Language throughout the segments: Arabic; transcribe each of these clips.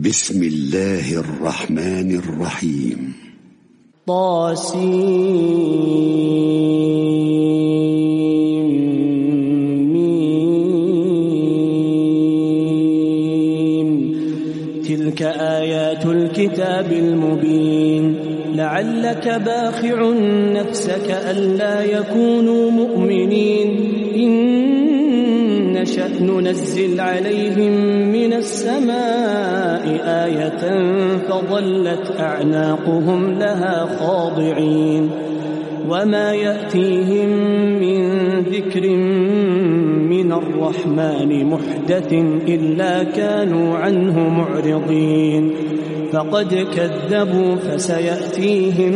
بسم الله الرحمن الرحيم. تلك آيات الكتاب المبين. لعلك باخع نفسك ألا يكونوا مؤمنين. إن نشأ ننزل عليهم من السماء آية فظلت أعناقهم لها خاضعين. وما يأتيهم من ذكر من الرحمن محدث إلا كانوا عنه معرضين. فقد كذبوا فسيأتيهم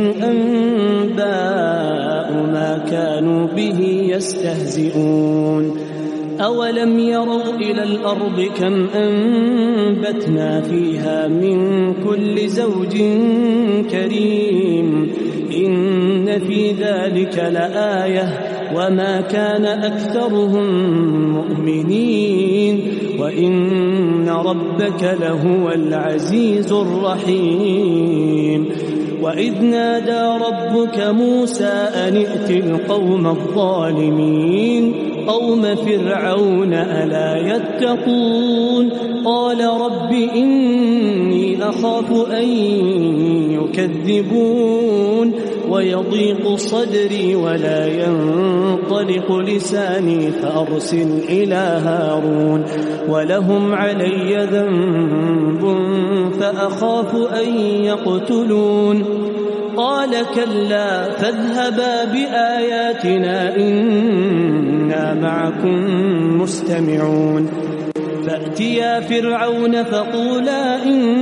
أنباء ما كانوا به يستهزئون. أولم يروا إلى الأرض كم أنبتنا فيها من كل زوج كريم. إن في ذلك لآية وما كان أكثرهم مؤمنين وإن ربك لهو العزيز الرحيم. وإذ نادى ربك موسى أن ائت القوم الظالمين قوم فرعون ألا يتقون. قال رب إني أخاف أن يكذبون ويضيق صدري ولا ينطلق لساني فأرسل إلى هارون ولهم علي ذنب فأخاف أن يقتلون. قال كلا فاذهبا بآياتنا إنا معكم مستمعون. فأتيا فرعون فقولا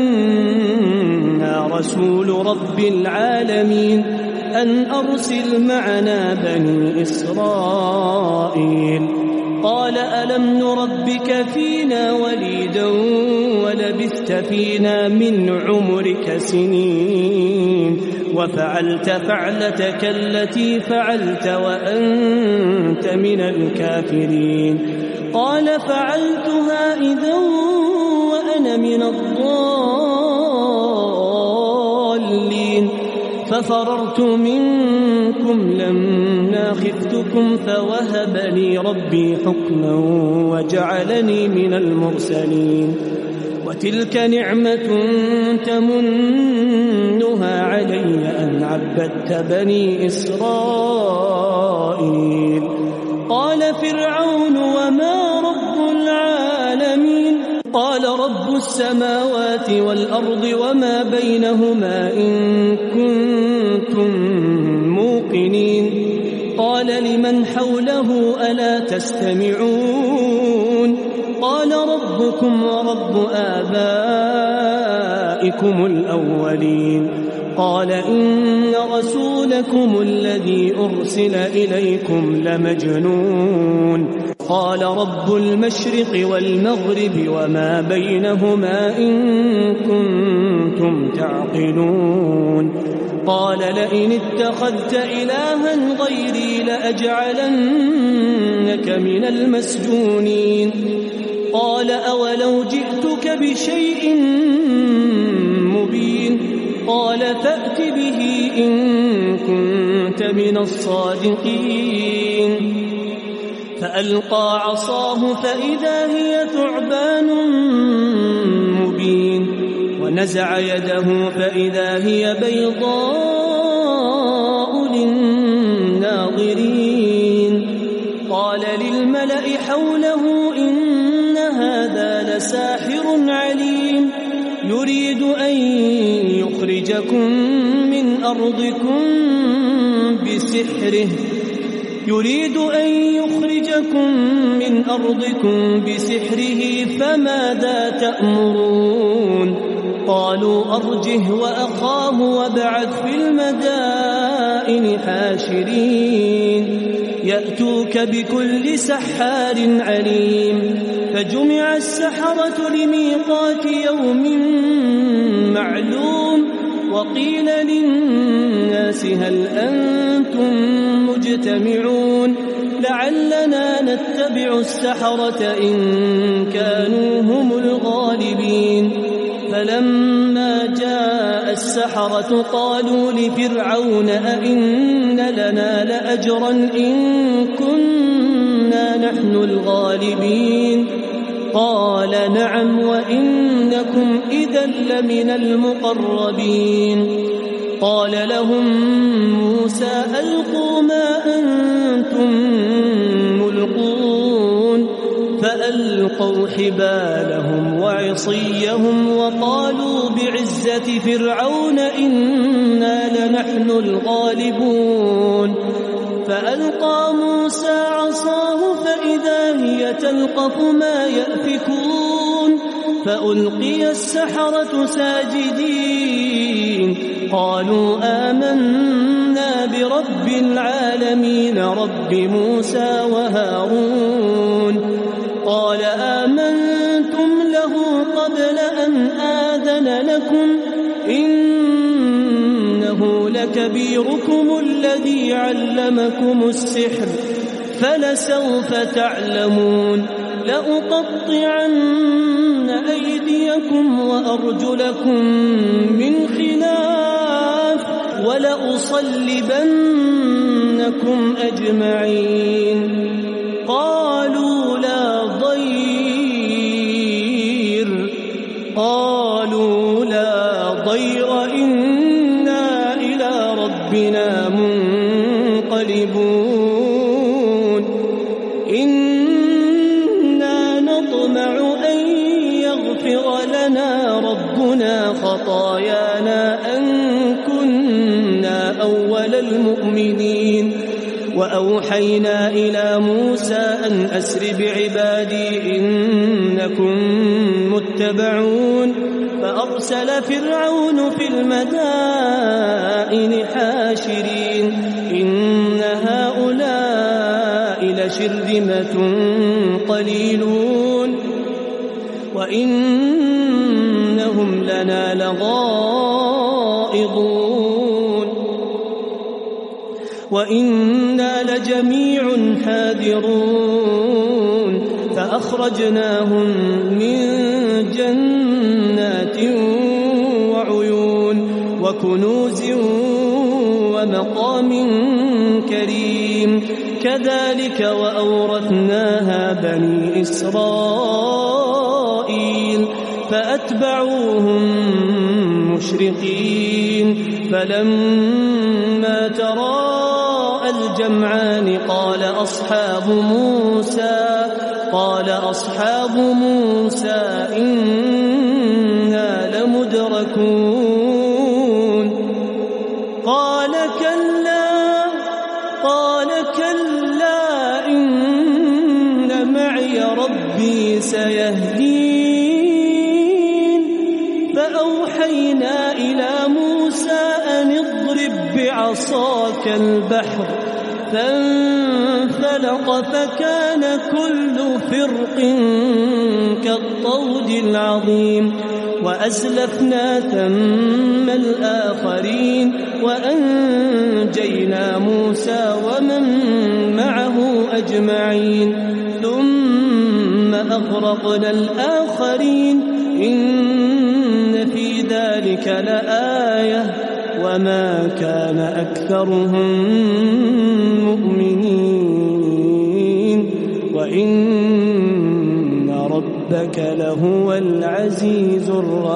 إنا رسول رب العالمين أن أرسل معنا بني إسرائيل. قال ألم نربك فينا وليدا ولبثت فينا من عمرك سنين وفعلت فعلتك التي فعلت وأنت من الكافرين. قال فعلتها إذا وأنا من الضالين. ففررت منكم لما خفتكم فوهب لي ربي حكما وجعلني من المرسلين. وتلك نعمة تمنها علي أن عبدت بني إسرائيل. قال فرعون وما رب العالمين. قال رب السماوات والأرض وما بينهما إن كنتم موقنين. قال لمن حوله ألا تستمعون. قال ربكم ورب آبائكم الأولين. قال إن رسولكم الذي أرسل إليكم لمجنون. قال رب المشرق والمغرب وما بينهما إن كنتم تعقلون. قال لئن اتخذت إلها غيري لأجعلنك من المسجونين. قال أولو جئتك بشيء مبين. قال فأت به إن كنت من الصادقين. فألقى عصاه فإذا هي ثعبان مبين. ونزع يده فإذا هي بيضاء للناظرين. قال للملأ حوله إن هذا لساحر عليم يريد أن يخرجكم من أرضكم بسحره فماذا تأمرون. قالوا أرجه وأخاه وابعث في المدائن حاشرين يأتوك بكل سحار عليم. فجمع السحرة لميقات يوم معلوم. وقيل للناس هل أنتم مجتمعون لعلنا نتبع السحرة إن كانوا هم الغالبين. فلما جاء السحرة قالوا لفرعون أئن لنا لأجرا إن كنا نحن الغالبين قال نعم وإنكم إذا لمن المقربين قال لهم موسى ألقوا ما أنتم ملقون فألقوا حبالهم وعصيهم وقالوا بعزة فرعون إنا لنحن الغالبون فألقى موسى عصاه فإذا هي تلقف ما يأفكون فألقي السحرة ساجدين قالوا آمنا برب العالمين رب موسى وهارون قال آمنتم له قبل أن آذن لكم إنه لكبيركم الذي علمكم السحر فلسوف تعلمون لأقطعن أيديكم وأرجلكم من خلاف ولأصلبنكم أجمعين قالوا لا ضير إنا إلى ربنا منقلبون إنا نطمع أن يغفر لنا ربنا خطايانا أن كنا أول المؤمنين وأوحينا إلى موسى أن أسر بعبادي إنكم متبعون فأرسل فرعون في المدائن حاشرين إن هؤلاء لشرذمة قليلون وإنهم لنا لغائظون وإنا لجميع حاذرون فأخرجناهم من جنات وعيون وكنوز ومقام كريم كذلك وأورثناها بني إسرائيل فأتبعوهم مشرقين فلما تراءى الجمعان قال أصحاب موسى إنا لمدركون قال كلا إن معي ربي سيهدين فأوحينا إلى موسى أن اضرب بعصاك البحر فانفلق فكان كل فرق كالطود العظيم وأزلفنا ثم الآخرين وأنجينا موسى ومن معه أجمعين ثم أغرقنا الآخرين إن في ذلك لآية وما كان أكثرهم مؤمنين وإن ربك لهو العزيز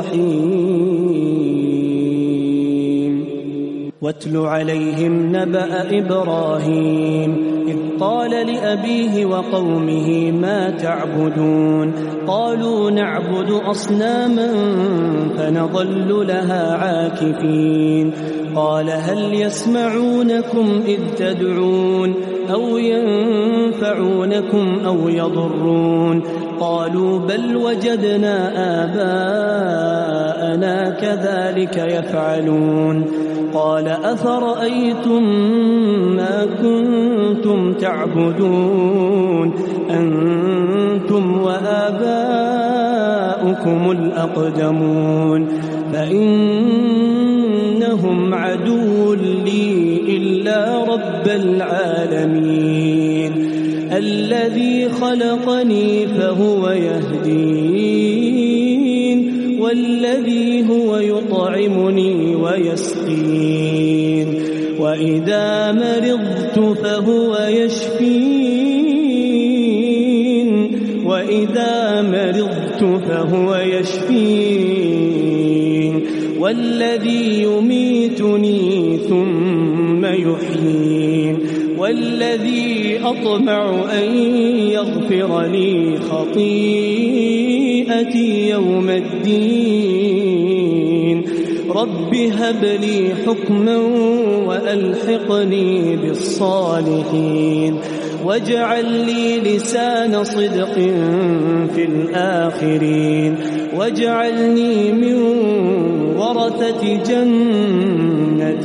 الرحيم واتل عليهم نبأ إبراهيم إذ قال لأبيه وقومه ما تعبدون قالوا نعبد أصناما فنظل لها عاكفين قال هل يسمعونكم إذ تدعون أو ينفعونكم أو يضرون قالوا بل وجدنا آباءنا كذلك يفعلون قال أفرأيتم ما كنتم تعبدون أنتم وآباؤكم الأقدمون فإنهم عدو لي إلا رب العالمين الذي خلقني فهو يهدين والذي هو يطعمني ويسقين وإذا مرضت فهو يشفين والذي يميتني ثم يحيين والذي أطمع أن يغفر لي خطيئتي يوم الدين رب هب لي حكما وألحقني بالصالحين واجعل لي لسان صدق في الآخرين واجعلني من ورثة جنة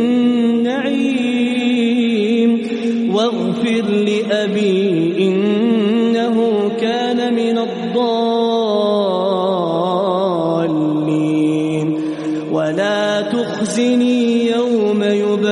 النعيم واغفر لأبي إنه كان من الضالين ولا تخزني يوم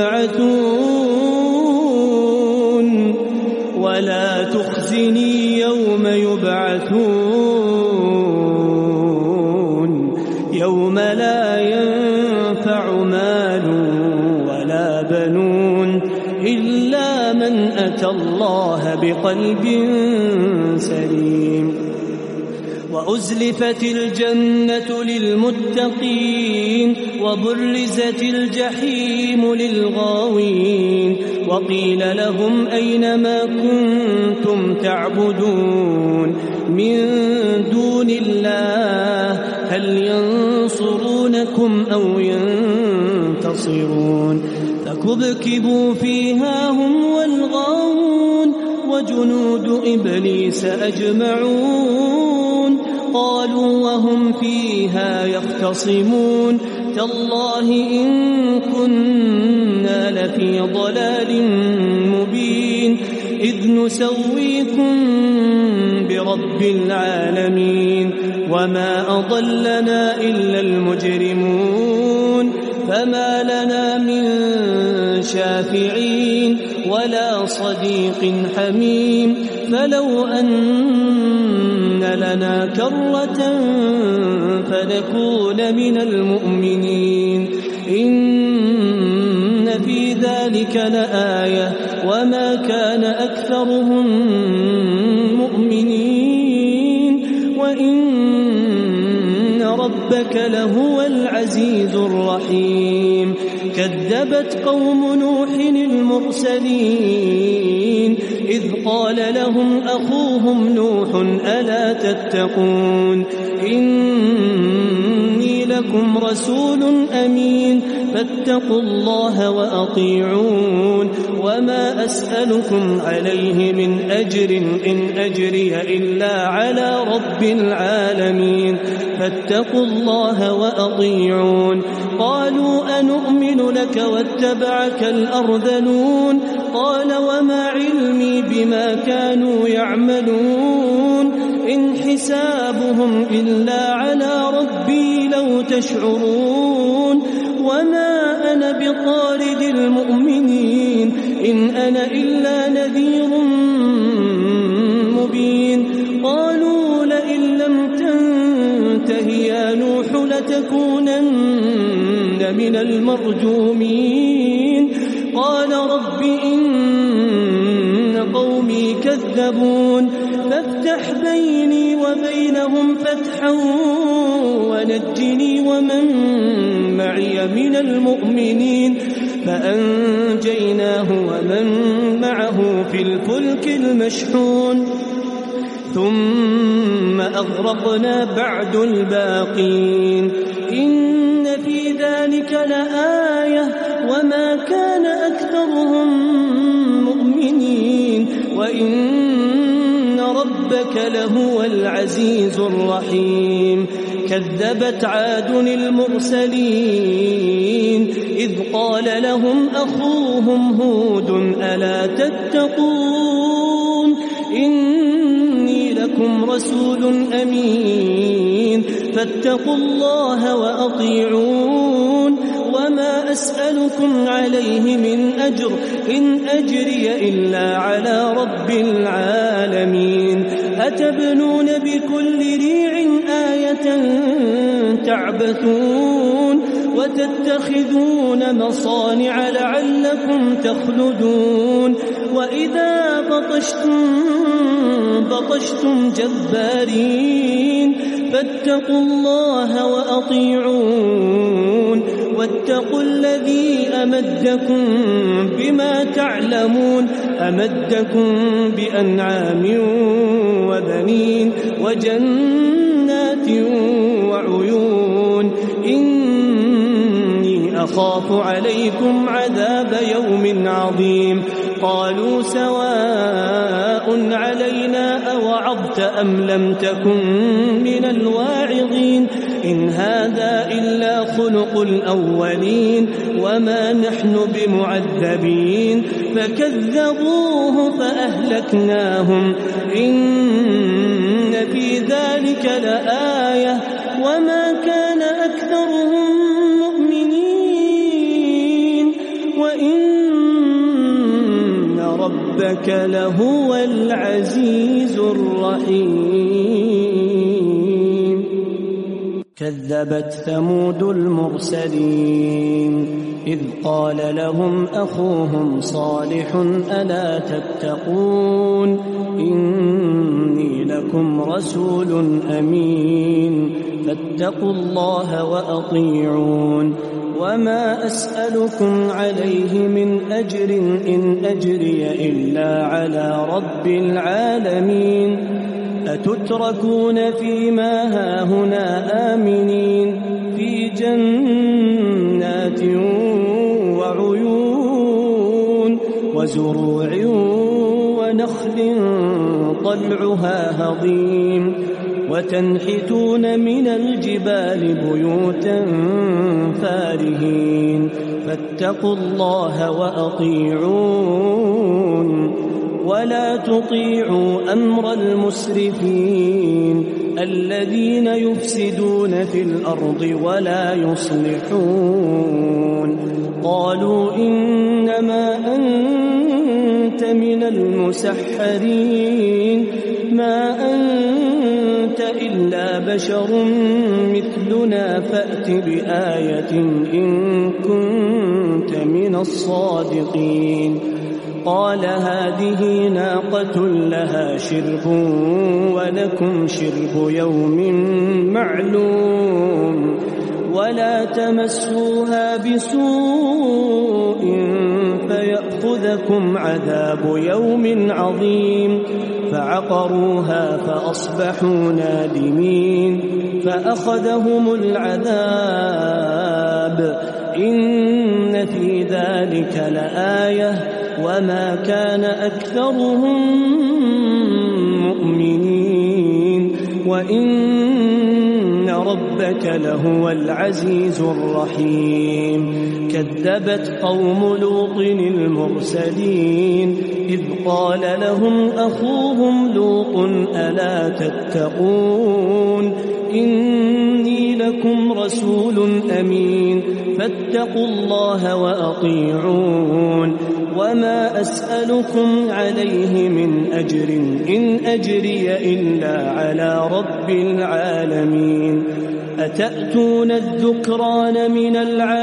يبعثون يوم لا ينفع مال ولا بنون إلا من أتى الله بقلب سليم وأزلفت الجنة للمتقين وبرزت الجحيم للغاوين وقيل لهم أين ما كنتم تعبدون من دون الله هل ينصرونكم أو ينتصرون فكبكبوا فيها هم والغاوون وجنود إبليس أجمعون قالوا وهم فيها يختصمون تالله إن كنا لفي ضلال مبين إذ نسويكم برب العالمين وما أضلنا إلا المجرمون فما لنا من شافعين ولا صديق حميم فلو أن لنا كرة فنكون من المؤمنين إن في ذلك لآية وما كان أكثرهم مؤمنين وإن ربك لهو العزيز الرحيم كذبت قوم نوح المرسلين إذ قال لهم أخوهم نوح ألا تتقون إني لكم رسول أمين فاتقوا الله وأطيعون وما أسألكم عليه من أجر إن أجري إلا على رب العالمين فاتقوا الله وأطيعون قالوا أنؤمن لك واتبعك الأرذلون قال وما علمي بما كانوا يعملون إن حسابهم إلا على ربي لو تشعرون وما أنا بطارد المؤمنين إن أنا إلا نذير مبين قالوا لئن لم تنته يا نوح لتكونن من المرجومين قال رب إن قومي كذبون فافتح بيني وبينهم فتحا ونجني ومن معي من المؤمنين فأنجيناه ومن معه في الفلك المشحون ثم أغرقنا بعد الباقين إن في ذلك لآية وما كان أكثرهم مؤمنين وإن ربك لهو العزيز الرحيم كذبت عاد المرسلين إذ قال لهم أخوهم هود ألا تتقون إني لكم رسول أمين فاتقوا الله وأطيعون وما أسألكم عليه من أجر إن أجري إلا على رب العالمين أتبنون بكل ريع آية تعبثون وتتخذون مصانع لعلكم تخلدون وإذا بطشتم جبارين فاتقوا الله وأطيعون واتقوا الذي أمدكم بما تعلمون أمدكم بأنعام وبنين وجنات وعيون إني أخاف عليكم عذاب يوم عظيم قالوا سواء علينا أوعظت أم لم تكن من الواعظين إن هذا إلا خلق الأولين وما نحن بمعذبين فكذبوه فأهلكناهم إن في ذلك لآية وما كان أكثرهم مؤمنين وإن ربك لهو العزيز الرحيم كذبت ثمود المرسلين إذ قال لهم أخوهم صالح ألا تتقون إني لكم رسول أمين فاتقوا الله وأطيعون وما أسألكم عليه من أجر إن أجري إلا على رب العالمين أتتركون فيما هاهنا آمنين في جنات وعيون وزروع ونخل طلعها هضيم وتنحتون من الجبال بيوتا فارهين فاتقوا الله وأطيعون ولا تطيعوا أمر المسرفين الذين يفسدون في الأرض ولا يصلحون قالوا إنما أنت من المسحرين ما أنت إلا بشر مثلنا فأت بآية إن كنت من الصادقين قال هذه ناقة لها شرب ولكم شرب يوم معلوم ولا تمسوها بسوء فيأخذكم عذاب يوم عظيم فعقروها فأصبحوا نادمين فأخذهم العذاب إن في ذلك لآية وما كان أكثرهم مؤمنين وإن ربك لهو العزيز الرحيم كذبت قوم لوط المرسلين إذ قال لهم أخوهم لوط ألا تتقون إني لكم رسول أمين فاتقوا الله وأطيعون وما أسألكم عليه من أجر إن أجري إلا على رب العالمين أتأتون الذكران من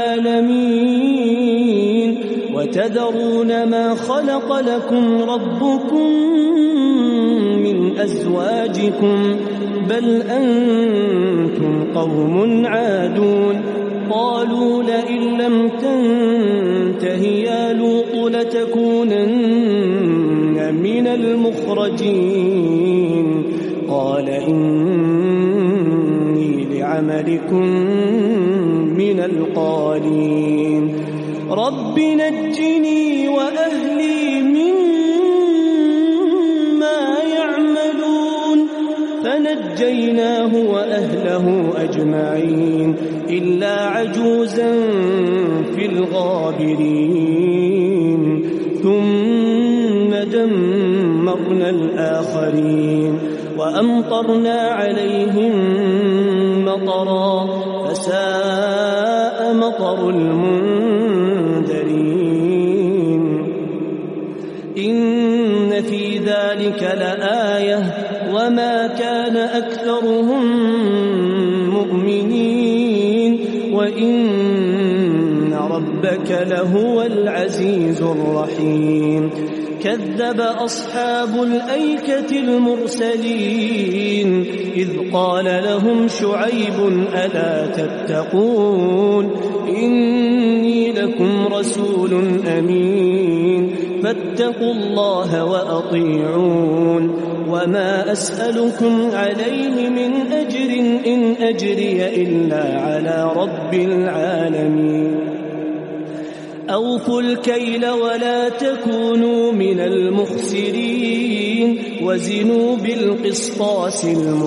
العالمين وتذرون ما خلق لكم ربكم من أزواجكم بل أنتم قوم عادون قالوا لئن لم تنته يا لوط لتكونن من المخرجين قال إني لعملكم من القالين رب نجني وأهلي مما يعملون فنجيناه وأهله أجمعين إلا عجوزا في الغابرين ثم دمرنا الآخرين وأمطرنا عليهم مطرا فساء مطر المنذرين إن في ذلك لآية وما كان أكثرهم مؤمنين وإن ربك لهو العزيز الرحيم كذب أصحاب الأيكة المرسلين إذ قال لهم شعيب ألا تتقون إني لكم رسول أمين فاتقوا الله وأطيعون وما أسألكم عليه من أجر إن أجري إلا على رب العالمين أوفوا الكيل ولا تكونوا من المخسرين وزنوا بالقسطاس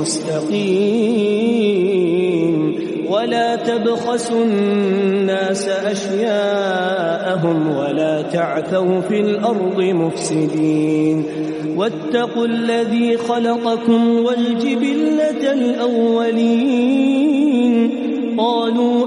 المستقيم ولا تبخسوا الناس أشياءهم ولا تعثوا في الأرض مفسدين واتقوا الذي خلقكم والجبلة الأولين قالوا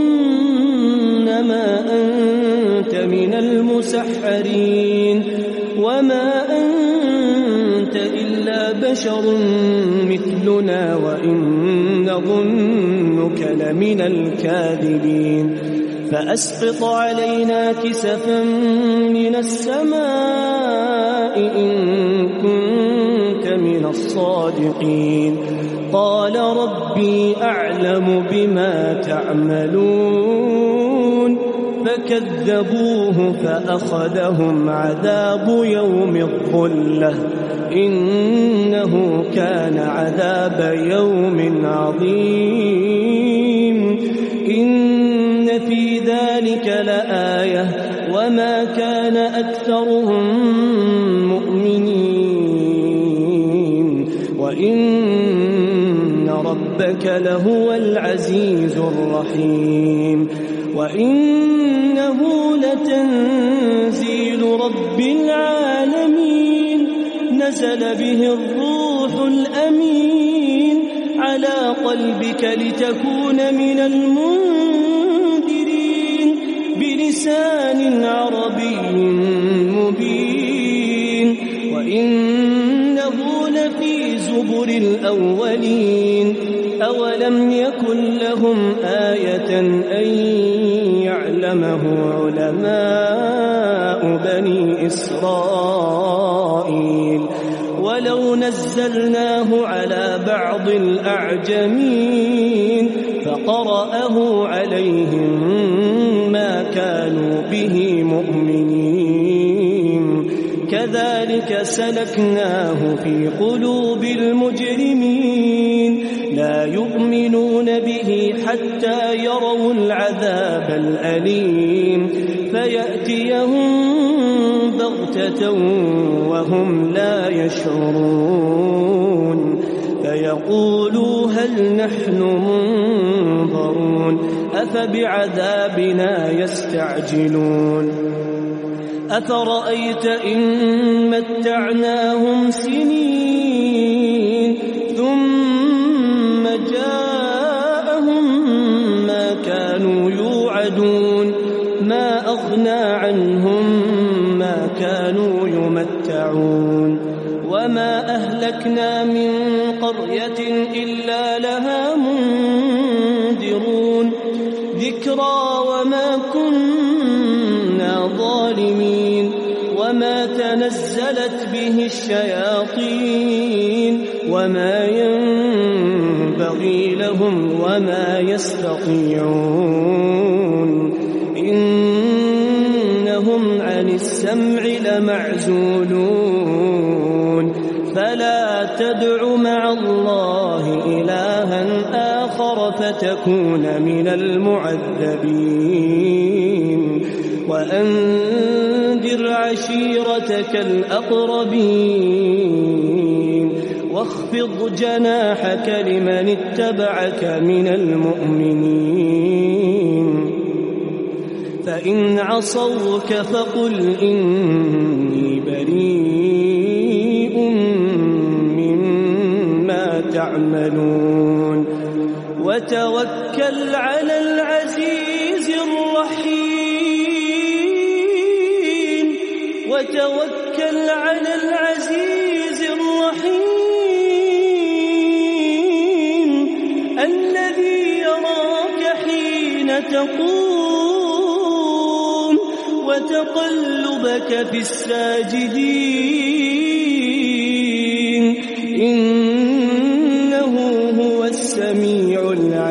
إنما أنت من المسحرين وما أنت إلا بشر مثلنا وإن نظنك لمن الكاذبين فأسقط علينا كسفا من السماء إن كنت من الصادقين قال ربي أعلم بما تعملون فكذبوه فأخذهم عذاب يوم الظلة إنه كان عذاب يوم عظيم إن في ذلك لآية وما كان أكثرهم مؤمنين وإن ربك لهو العزيز الرحيم وإنه لتنزيل رب العالمين نزل به الروح الأمين على قلبك لتكون من المنذرين بلسان عربي مبين وإنه لفي زبر الأولين أولم يكن لهم آية أن يعلمه علماء بني إسرائيل ولو نزلناه على بعض الأعجمين فقرأه عليهم ما كانوا به مؤمنين كذلك سلكناه في قلوب المجرمين لا يؤمنون به حتى يروا العذاب الأليم فيأتيهم بغتة وهم لا يشعرون فيقولوا هل نحن منظرون أفبعذابنا يستعجلون أفرأيت إن متعناهم سنين ثم جاءهم ما كانوا يوعدون ما أغنى عنهم ما كانوا يمتعون وما أهلكنا من قرية إلا لها منذرون ذكرى وما كنا ظالمين وما تنزلت به الشياطين وما ينبغي لهم وما يستطيعون إنهم عن السمع لمعزولون فلا تدع مع الله إلها آخر فتكون من المعذبين وأنذر عشيرتك الأقربين واخفض جناحك لمن اتبعك من المؤمنين فإن عصوك فقل إني بريء مما تعملون وتوكل على العزيز الرحيم وتوكل على العزيز الرحيم الذي يراك حين تقوم وتقلبك في الساجدين إنه هو السميع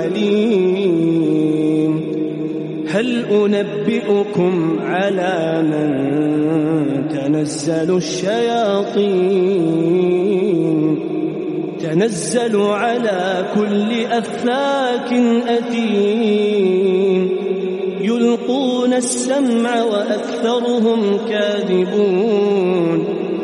العليم هل أنبئكم على من تنزل الشياطين تنزل على كل أفاك أثيم يلقون السمع وأكثرهم كاذبون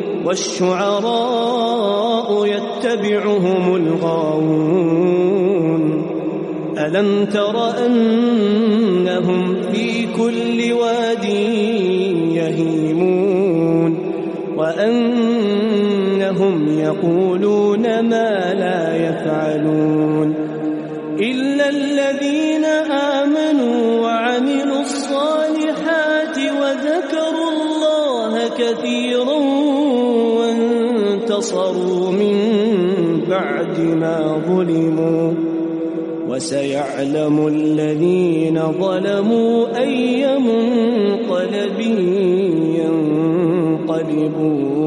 والشعراء يتبعهم الغاوون ألم تر أنهم في كل واد يهيمون وأنهم يقولون ما لا يفعلون إلا الذين آمنوا وعملوا الصالحات وذكروا الله كثيرا وانتصروا من بعد ما ظلموا وسيعلم الذين ظلموا أي منقلب ينقلبون